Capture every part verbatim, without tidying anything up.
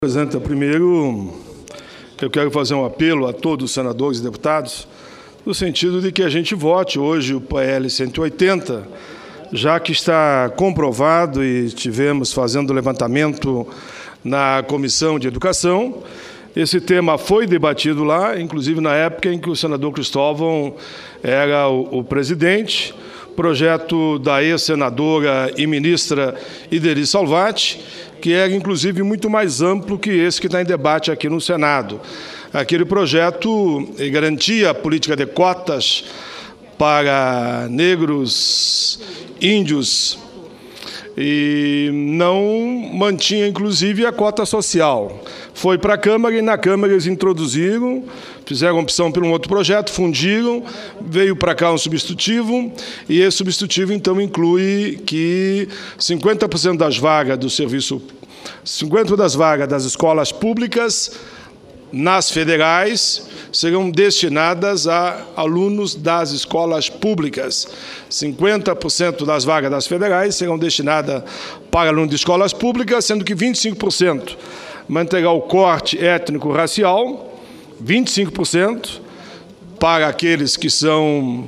Presidente, primeiro eu quero fazer um apelo a todos os senadores e deputados, no sentido de que a gente vote hoje o P L cento e oitenta, já que está comprovado e tivemos fazendo levantamento na Comissão de Educação. Esse tema foi debatido lá, inclusive na época em que o senador Cristóvão era o, o presidente, projeto da ex-senadora e ministra Ideri Salvati, que era, inclusive, muito mais amplo que esse que está em debate aqui no Senado. Aquele projeto garantia a política de cotas para negros, índios, e não mantinha, inclusive, a cota social. Foi para a Câmara e, na Câmara, eles introduziram, fizeram opção por um outro projeto, fundiram, veio para cá um substitutivo, e esse substitutivo, então, inclui que cinquenta por cento das vagas do serviço, cinquenta por cento das vagas das escolas públicas nas federais serão destinadas a alunos das escolas públicas. cinquenta por cento das vagas das federais serão destinadas para alunos de escolas públicas, sendo que vinte e cinco por cento manterá o corte étnico-racial, vinte e cinco por cento para aqueles que são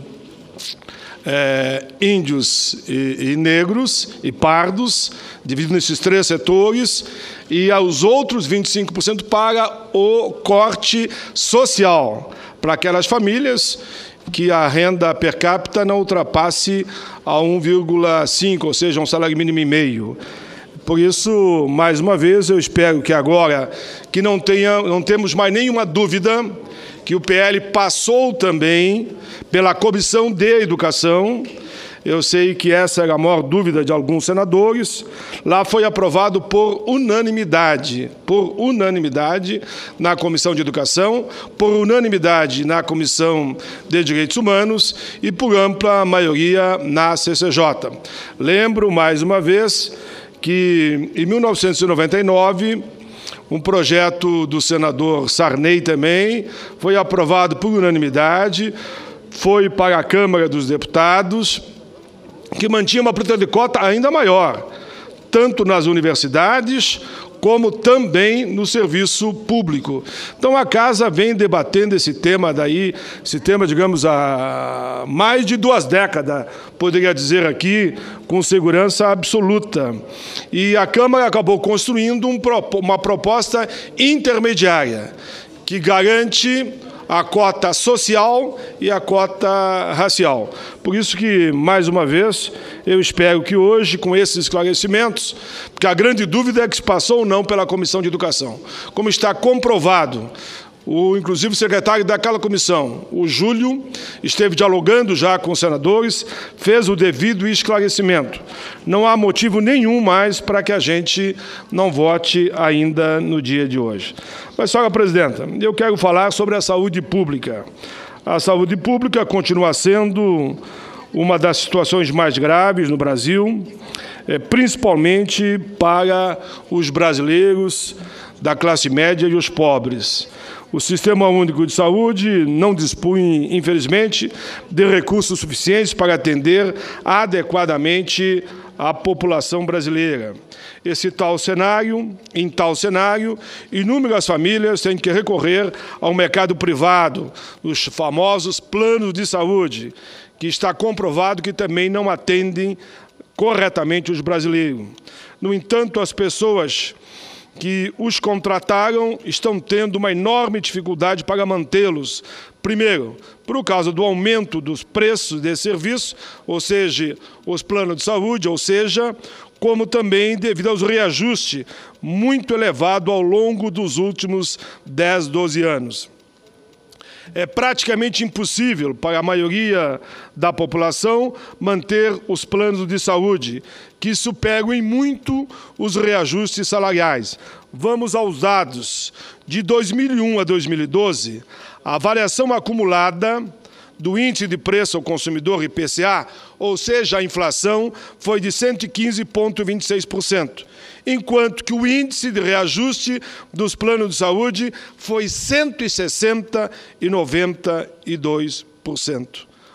é, índios e, e negros e pardos, dividido nesses três setores, e aos outros vinte e cinco por cento para o corte social, para aquelas famílias que a renda per capita não ultrapasse a um vírgula cinco, ou seja, um salário mínimo e meio. Por isso, mais uma vez, eu espero que agora que não, tenha, não temos mais nenhuma dúvida que o P L passou também pela Comissão de Educação. Eu sei que essa era a maior dúvida de alguns senadores. Lá foi aprovado por unanimidade, por unanimidade na Comissão de Educação, por unanimidade na Comissão de Direitos Humanos e por ampla maioria na C C J. Lembro, mais uma vez, que em mil novecentos e noventa e nove, um projeto do senador Sarney também foi aprovado por unanimidade, foi para a Câmara dos Deputados, que mantinha uma política de cota ainda maior, tanto nas universidades como também no serviço público. Então, a Casa vem debatendo esse tema daí, esse tema, digamos, há mais de duas décadas, poderia dizer aqui, com segurança absoluta. E a Câmara acabou construindo um, uma proposta intermediária, que garante a cota social e a cota racial. Por isso que, mais uma vez, eu espero que hoje, com esses esclarecimentos, porque a grande dúvida é que se passou ou não pela Comissão de Educação. Como está comprovado, o, inclusive o secretário daquela comissão, o Júlio, esteve dialogando já com os senadores, fez o devido esclarecimento. Não há motivo nenhum mais para que a gente não vote ainda no dia de hoje. Mas, senhora presidenta, eu quero falar sobre a saúde pública. A saúde pública continua sendo uma das situações mais graves no Brasil, principalmente para os brasileiros da classe média e os pobres. O Sistema Único de Saúde não dispõe, infelizmente, de recursos suficientes para atender adequadamente a população brasileira. Esse tal cenário, em tal cenário, inúmeras famílias têm que recorrer ao mercado privado, os famosos planos de saúde, que está comprovado que também não atendem corretamente os brasileiros. No entanto, as pessoas que os contrataram estão tendo uma enorme dificuldade para mantê-los. Primeiro, por causa do aumento dos preços de serviço, ou seja, os planos de saúde, ou seja, como também devido aos reajustes muito elevados ao longo dos últimos dez, doze anos. É praticamente impossível para a maioria da população manter os planos de saúde, que superam em muito os reajustes salariais. Vamos aos dados. De dois mil e um a dois mil e doze, a variação acumulada do índice de preço ao consumidor, I P C A, ou seja, a inflação, foi de cento e quinze vírgula vinte e seis por cento, enquanto que o índice de reajuste dos planos de saúde foi cento e sessenta vírgula noventa e dois por cento.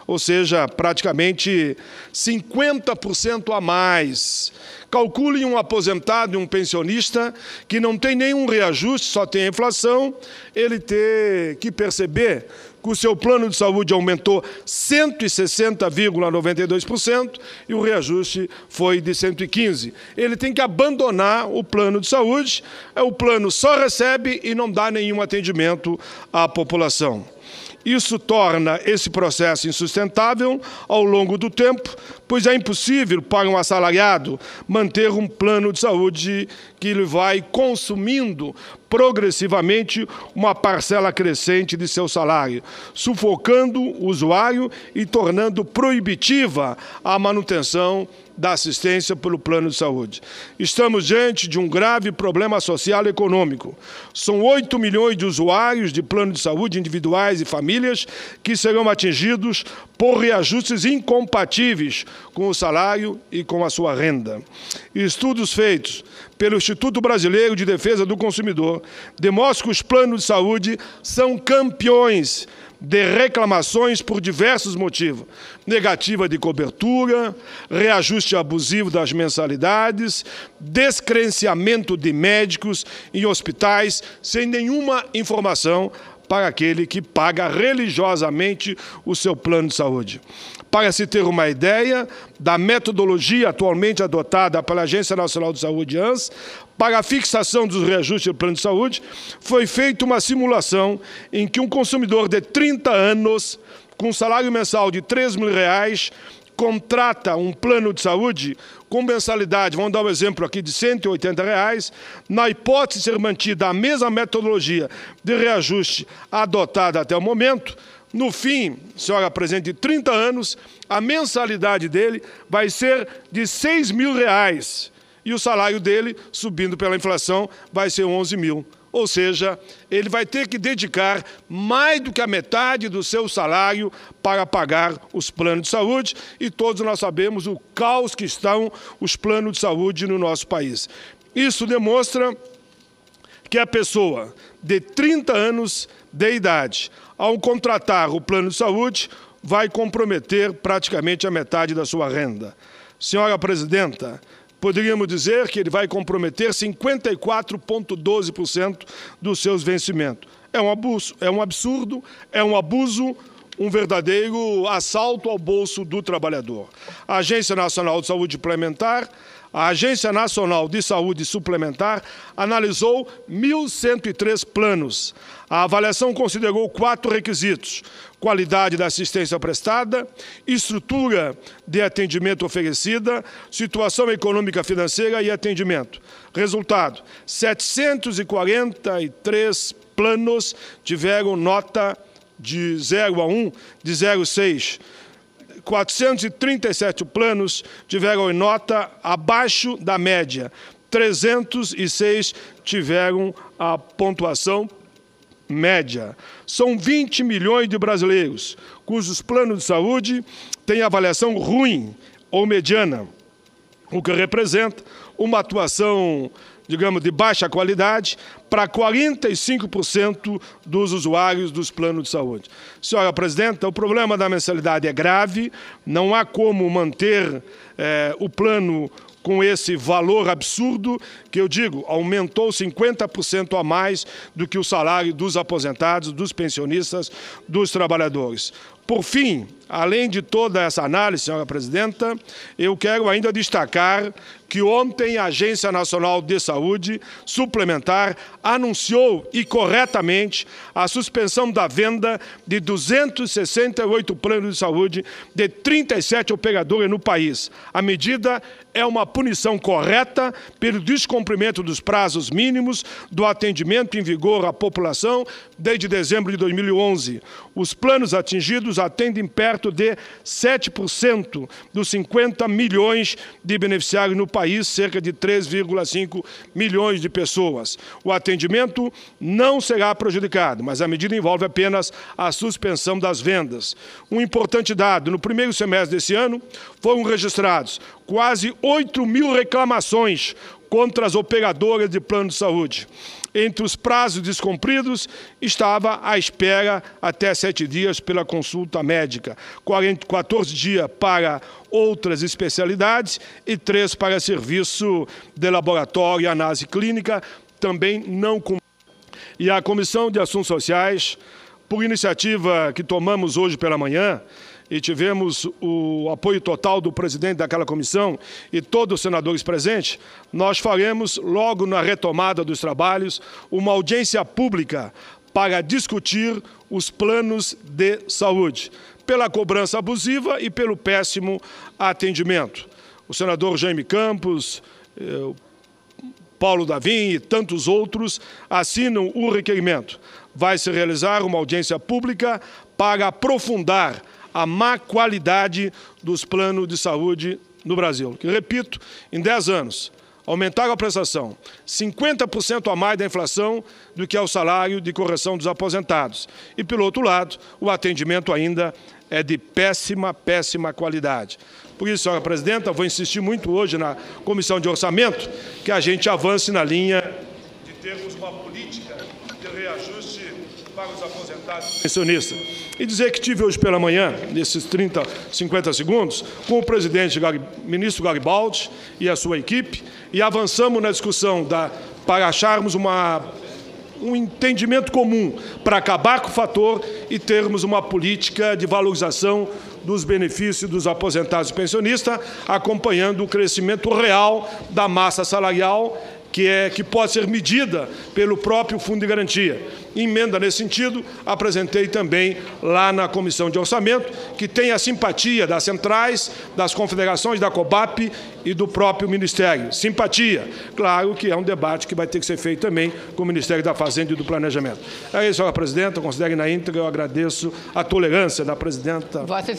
ou seja, praticamente cinquenta por cento a mais. Calculem um aposentado e um pensionista que não tem nenhum reajuste, só tem a inflação, ele ter que perceber que o seu plano de saúde aumentou cento e sessenta vírgula noventa e dois por cento e o reajuste foi de cento e quinze por cento. Ele tem que abandonar o plano de saúde, o plano só recebe e não dá nenhum atendimento à população. Isso torna esse processo insustentável ao longo do tempo, pois é impossível para um assalariado manter um plano de saúde que ele vai consumindo progressivamente uma parcela crescente de seu salário, sufocando o usuário e tornando proibitiva a manutenção da assistência pelo plano de saúde. Estamos diante de um grave problema social e econômico. São oito milhões de usuários de plano de saúde individuais e famílias que serão atingidos por reajustes incompatíveis com o salário e com a sua renda. Estudos feitos pelo Instituto Brasileiro de Defesa do Consumidor demonstram que os planos de saúde são campeões de reclamações por diversos motivos. Negativa de cobertura, reajuste abusivo das mensalidades, descredenciamento de médicos em hospitais sem nenhuma informação para aquele que paga religiosamente o seu plano de saúde. Para se ter uma ideia da metodologia atualmente adotada pela Agência Nacional de Saúde, ANS, para a fixação dos reajustes do plano de saúde, foi feita uma simulação em que um consumidor de trinta anos, com salário mensal de três mil reais, contrata um plano de saúde com mensalidade, vamos dar um exemplo aqui, de cento e oitenta reais, na hipótese de ser mantida a mesma metodologia de reajuste adotada até o momento, no fim, senhora presidente, de trinta anos, a mensalidade dele vai ser de seis mil reais e o salário dele, subindo pela inflação, vai ser onze mil. Ou seja, ele vai ter que dedicar mais do que a metade do seu salário para pagar os planos de saúde, e todos nós sabemos o caos que estão os planos de saúde no nosso país. Isso demonstra que a pessoa de trinta anos de idade, ao contratar o plano de saúde, vai comprometer praticamente a metade da sua renda. Senhora presidenta, poderíamos dizer que ele vai comprometer cinquenta e quatro vírgula doze por cento dos seus vencimentos. É um abuso, é um absurdo, é um abuso, um verdadeiro assalto ao bolso do trabalhador. A Agência Nacional de Saúde Suplementar, a Agência Nacional de Saúde Suplementar analisou mil cento e três planos. A avaliação considerou quatro requisitos: qualidade da assistência prestada, estrutura de atendimento oferecida, situação econômica financeira e atendimento. Resultado: setecentos e quarenta e três planos tiveram nota de zero a um, de zero a seis. quatrocentos e trinta e sete planos tiveram nota abaixo da média. trezentos e seis tiveram a pontuação média. São vinte milhões de brasileiros cujos planos de saúde têm avaliação ruim ou mediana, o que representa uma atuação, digamos, de baixa qualidade para quarenta e cinco por cento dos usuários dos planos de saúde. Senhora presidenta, o problema da mensalidade é grave, não há como manter eh, o plano com esse valor absurdo, que eu digo, aumentou cinquenta por cento a mais do que o salário dos aposentados, dos pensionistas, dos trabalhadores. Por fim, além de toda essa análise, senhora presidenta, eu quero ainda destacar que ontem a Agência Nacional de Saúde Suplementar anunciou, e corretamente, a suspensão da venda de duzentos e sessenta e oito planos de saúde de trinta e sete operadoras no país. A medida é uma punição correta pelo descumprimento dos prazos mínimos do atendimento em vigor à população desde dezembro de dois mil e onze. Os planos atingidos atendem perto de sete por cento dos cinquenta milhões de beneficiários no país, cerca de três vírgula cinco milhões de pessoas. O atendimento não será prejudicado, mas a medida envolve apenas a suspensão das vendas. Um importante dado: no primeiro semestre desse ano, foram registrados quase oito mil reclamações contra as operadoras de plano de saúde. Entre os prazos descumpridos estava a espera até sete dias pela consulta médica, quatorze dias para outras especialidades e três para serviço de laboratório e análise clínica, também não cumprido. E a Comissão de Assuntos Sociais, por iniciativa que tomamos hoje pela manhã, e tivemos o apoio total do presidente daquela comissão e todos os senadores presentes, nós faremos, logo na retomada dos trabalhos, uma audiência pública para discutir os planos de saúde, pela cobrança abusiva e pelo péssimo atendimento. O senador Jaime Campos, o Paulo Davim e tantos outros assinam o requerimento. Vai se realizar uma audiência pública para aprofundar a má qualidade dos planos de saúde no Brasil. Que, repito, em dez anos, aumentaram a prestação cinquenta por cento a mais da inflação do que é o salário de correção dos aposentados. E, pelo outro lado, o atendimento ainda é de péssima, péssima qualidade. Por isso, senhora presidenta, vou insistir muito hoje na Comissão de Orçamento que a gente avance na linha de termos uma política de reajuste para os aposentados e pensionistas. E dizer que tive hoje pela manhã, nesses trinta, cinquenta segundos, com o presidente, ministro Garibaldi e a sua equipe, e avançamos na discussão da, para acharmos uma, um entendimento comum para acabar com o fator e termos uma política de valorização dos benefícios dos aposentados e pensionistas, acompanhando o crescimento real da massa salarial, que, é, que pode ser medida pelo próprio Fundo de Garantia. Emenda nesse sentido, apresentei também lá na Comissão de Orçamento, que tem a simpatia das centrais, das confederações, da COBAP e do próprio Ministério. Simpatia. Claro que é um debate que vai ter que ser feito também com o Ministério da Fazenda e do Planejamento. É isso, senhora presidenta. Considere na íntegra, eu agradeço a tolerância da presidenta.